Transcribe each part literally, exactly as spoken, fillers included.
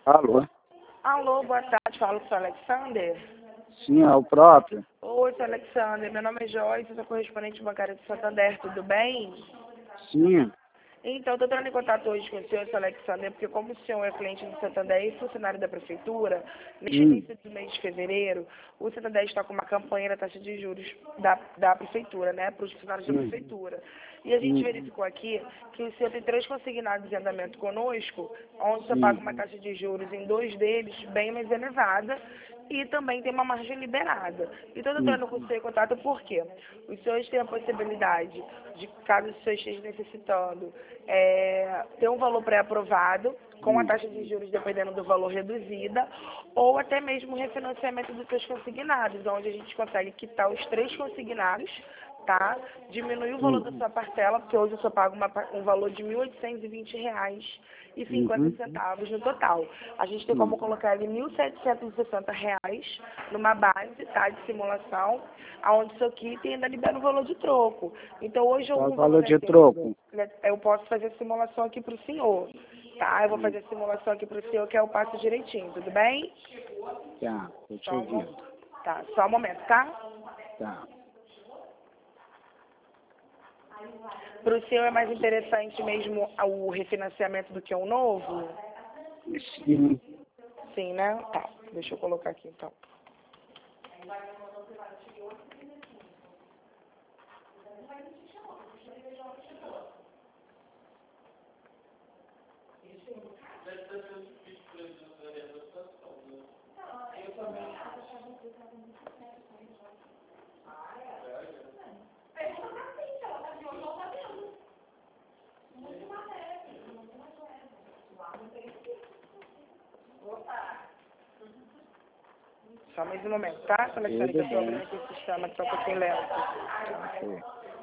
Alô? Alô, boa tarde, falo com o seu Alexander. Sim, é o próprio. Oi, seu Alexander, meu nome é Joyce, sou correspondente bancária de Santander, tudo bem? Sim. Então, estou entrando em contato hoje com o senhor, seu Alexander, porque como o senhor é cliente do Santander e funcionário da Prefeitura, neste Hum. início do mês de fevereiro, o Santander está com uma campanha da taxa de juros da, da Prefeitura, né, para os funcionários da Hum. Prefeitura. E a gente Hum. verificou aqui que o senhor tem três consignados em andamento conosco, onde o senhor paga Hum. uma taxa de juros em dois deles bem mais elevada e também tem uma margem liberada. Então, estou entrando com o senhor em contato porque os senhores têm a possibilidade de, caso o senhor esteja necessitando, é, ter um valor pré-aprovado, com a Hum. taxa de juros dependendo do valor reduzida, ou até mesmo refinanciamento dos seus consignados, onde a gente consegue quitar os três consignados, tá? Diminuir o valor Hum. da sua parcela, porque hoje eu só pago uma, um valor de mil oitocentos e vinte reais e cinquenta Uhum. centavos no total. A gente tem como Hum. colocar ali mil setecentos e sessenta reais numa base, tá, de simulação, aonde isso aqui tem ainda libera o valor de troco. Então hoje Qual é o algum valor valor de acima, troco? eu posso fazer a simulação aqui para o senhor, tá? Eu vou Hum. fazer a simulação aqui para o senhor, que eu passo direitinho, tudo bem? Tá, tô te Só um, mo- ouvindo. tá, só um momento, tá? Tá. Para o senhor é mais interessante mesmo o refinanciamento do que o novo? Sim. Sim, né? Tá, deixa eu colocar aqui então. Só mais um momento, tá? Selecionei que eu Tudo estou bem. abrindo aqui o sistema, que tá um pouquinho lento. Ok.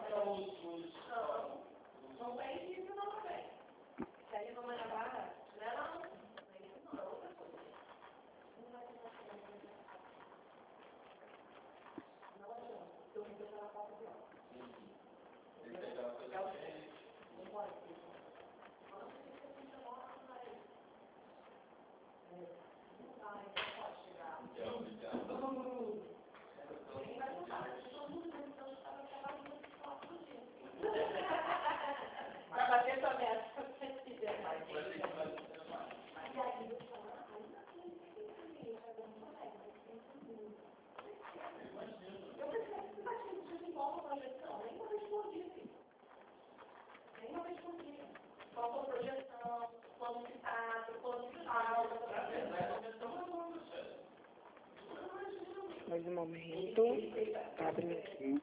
Mais um momento. Tá abrindo aqui.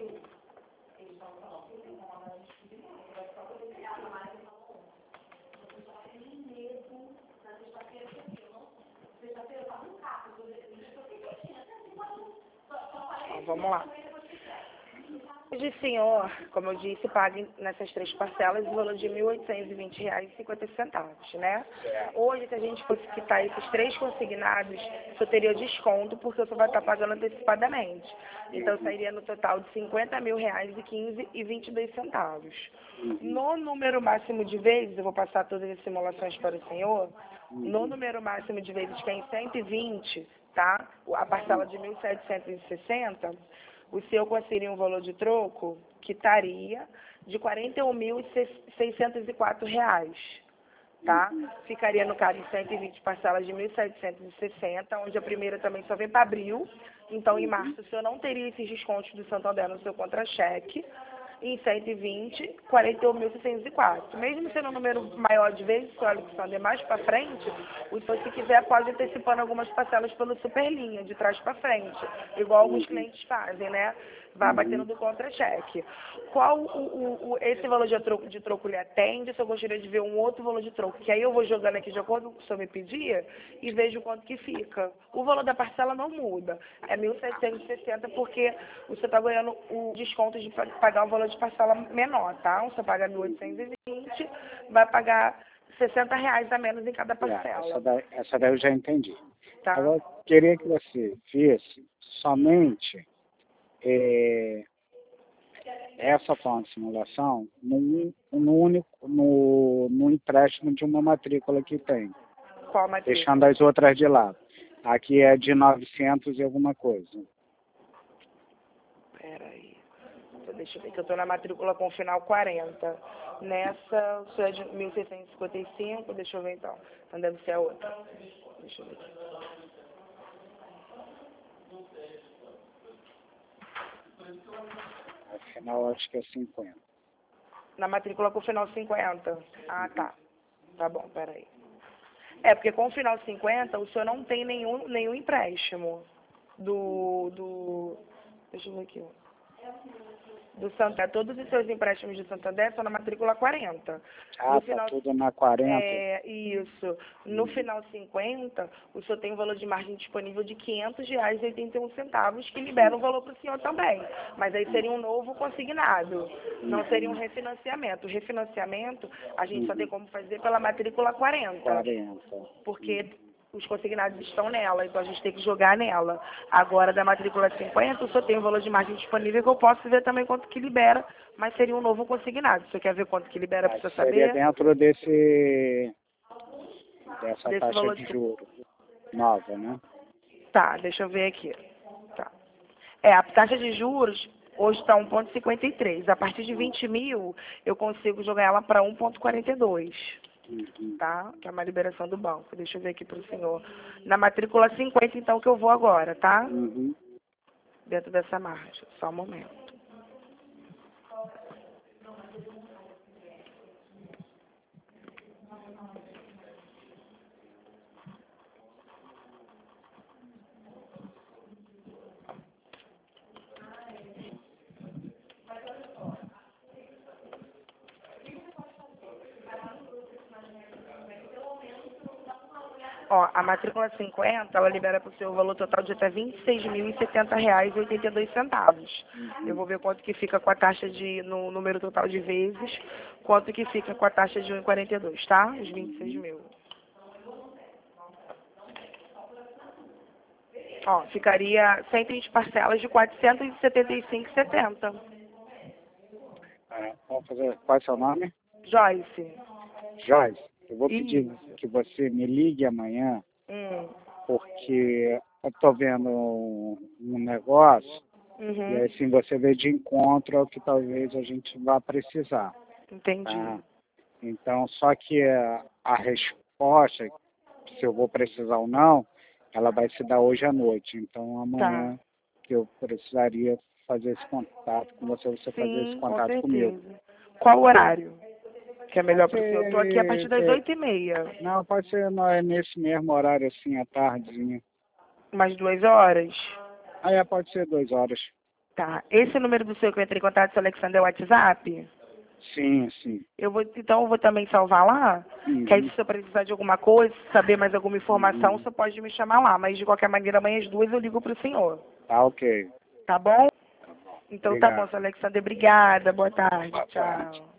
Ó, vamos lá. Hoje, senhor, como eu disse, pague nessas três parcelas o valor de mil oitocentos e vinte reais e cinquenta centavos, né? Hoje, se a gente fosse quitar esses três consignados, só teria desconto, porque você vai estar pagando antecipadamente. Então, sairia no total de cinquenta mil reais e quinze e vinte e dois centavos. No número máximo de vezes, eu vou passar todas as simulações para o senhor, no número máximo de vezes, que é em cento e vinte, tá? A parcela de mil setecentos e sessenta, o senhor conseguiria um valor de troco que estaria de quarenta e um mil seiscentos e quatro reais, tá? Ficaria, no caso, em cento e vinte parcelas de mil setecentos e sessenta, onde a primeira também só vem para abril. Então, em março, o senhor não teria esses descontos do Santander no seu contra-cheque. Em cento e vinte, quarenta e um mil seiscentos e quatro. Mesmo sendo um número maior de vezes, senhor Alexander, mais para frente, o senhor, se quiser, pode ir antecipando algumas parcelas pelo Superlinha, de trás para frente, igual alguns clientes fazem, né? Vai batendo Uhum. do contra-cheque. Qual o, o, o, esse valor de troco, de troco lhe atende? Se eu gostaria de ver um outro valor de troco, que aí eu vou jogando aqui de acordo com o que o senhor me pedir e vejo quanto que fica. O valor da parcela não muda, é mil setecentos e sessenta, porque o senhor está ganhando o desconto de pa- pagar o valor de parcela menor, tá? O senhor paga mil oitocentos e vinte, vai pagar sessenta reais a menos em cada É, essa, parcela, daí, essa daí eu já entendi. tá? Agora, eu queria que você visse somente é, essa forma de simulação no, no único, no, no empréstimo de uma matrícula que tem. Qual matrícula? Deixando as outras de lado. Aqui é de novecentos e alguma coisa. Peraí. Então, deixa eu ver que eu tô na matrícula com final quarenta. Nessa, o seu é de mil seiscentos e cinquenta e cinco, deixa eu ver então. Então deve ser a outra. Deixa eu ver aqui. Afinal, acho que é cinquenta. Na matrícula com final cinquenta. Ah, tá. Tá bom, peraí. É, porque com o final cinquenta, o senhor não tem nenhum, nenhum empréstimo do, do... Deixa eu ver aqui. Do Santander. Todos os seus empréstimos de Santander são na matrícula quarenta. Ah, No tá final, tudo na quarenta? é, isso. No Uhum. final cinquenta, o senhor tem um valor de margem disponível de quinhentos reais e oitenta e um centavos, que libera o valor para o senhor também. Mas aí seria um novo consignado, não seria um refinanciamento. O refinanciamento, a gente só tem como fazer pela matrícula quarenta. quarenta. Porque os consignados estão nela, então a gente tem que jogar nela. Agora, da matrícula cinquenta, o senhor tem um valor de margem disponível que eu posso ver também quanto que libera, mas seria um novo consignado. Você quer ver quanto que libera para Mas você seria saber? dentro desse, dessa Desse taxa valor de de- juros nova, né? Tá, deixa eu ver aqui. Tá. É, a taxa de juros hoje está um vírgula cinquenta e três. A partir de vinte mil, eu consigo jogar ela para um vírgula quarenta e dois. Uhum. Tá? Que é uma liberação do banco. Deixa eu ver aqui para o senhor. Na matrícula cinquenta, então, que eu vou agora, tá? Uhum. Dentro dessa margem. Só um momento. Ó, a matrícula cinquenta, ela libera para o seu valor total de até vinte e seis mil e setenta reais e oitenta e dois centavos. Eu vou ver quanto que fica com a taxa de, no número total de vezes, quanto que fica com a taxa de um vírgula quarenta e dois, tá? Os vinte e seis mil. Ó, ficaria cento e vinte parcelas de quatrocentos e setenta e cinco reais e setenta centavos. É, vamos fazer. Qual é o seu nome? Joyce. Joyce, eu vou pedir Isso. que você me ligue amanhã, Hum. porque eu estou vendo um, um negócio, e Uhum. assim você vê de encontro ao que talvez a gente vá precisar. Entendi. Tá? Então, só que a, a resposta, se eu vou precisar ou não, ela vai se dar hoje à noite. Então, amanhã Tá. que eu precisaria fazer esse contato com você, você fazer esse Sim, com contato comigo. certeza. Qual o horário que é melhor Pode para o senhor? Eu tô aqui a partir ser, das é, oito e meia. não, pode ser no- é nesse mesmo horário, assim, à tardezinha. Umas duas horas? Aí é, pode ser duas horas. Tá. Esse número do seu que eu entrei em contato, seu Alexandre, é o WhatsApp? Sim, sim. Eu vou, então eu vou também salvar lá, Uhum. que aí se eu precisar de alguma coisa, saber mais alguma informação, Uhum. você pode me chamar lá. Mas de qualquer maneira, amanhã às duas eu ligo pro senhor. Tá ok. Tá bom? Tá bom. Então tá bom, Obrigado. seu Alexandre. Obrigada. Boa tarde. Boa tarde. Tchau.